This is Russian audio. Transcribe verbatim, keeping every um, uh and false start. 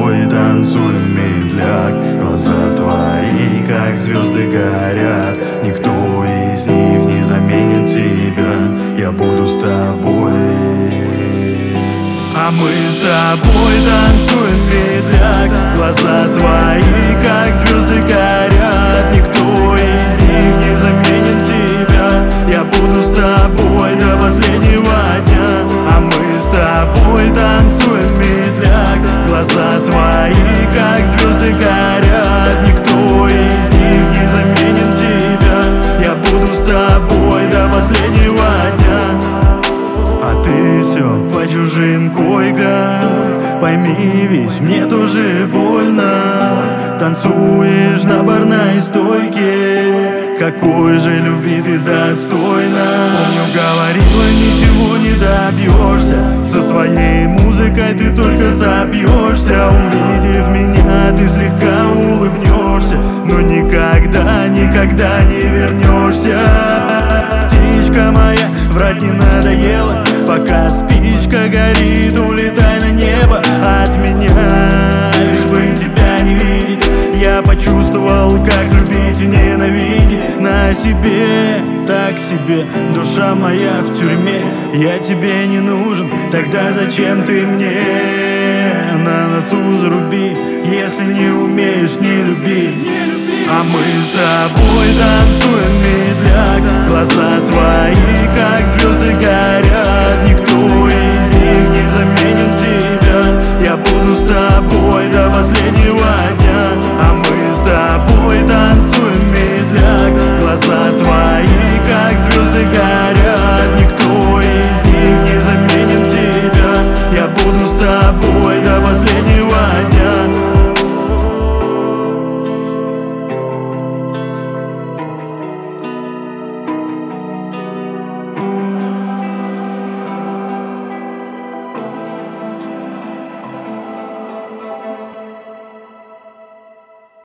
тобой танцуем медляк. Глаза твои, как звезды, горят. Никто из них не заменит тебя. Я буду с тобой. А мы с тобой танцуем медляк. Глаза твои, как звезды, горят. Никто из них не заменит тебя. Я буду с тобой до последнего дня. А мы с тобой танцуем медляк. Глаза твои, как звезды, горят. Никто из них не заменит тебя. Я буду с тобой до последнего дня. А ты все по чужим койкам. Пойми, ведь мне тоже больно. Танцуешь на барной стойке. Какой же любви ты достойна? Помню, говорила, ничего не добьешься. Со своей музыкой ты только забьешься. Увидев меня, ты слегка улыбнешься, но никогда, никогда не вернешься. Птичка моя, врать не надоело. Пока спичка горит, улетай на небо от меня. Лишь бы тебя не видеть, я почувствовал, как любить и ненавидеть. На себе, так себе, душа моя в тюрьме. Я тебе не нужен, тогда зачем ты мне? На носу заруби, если не умеешь, не люби. А мы с тобой танцуем медляк. Глаза твои, как звезды, горят.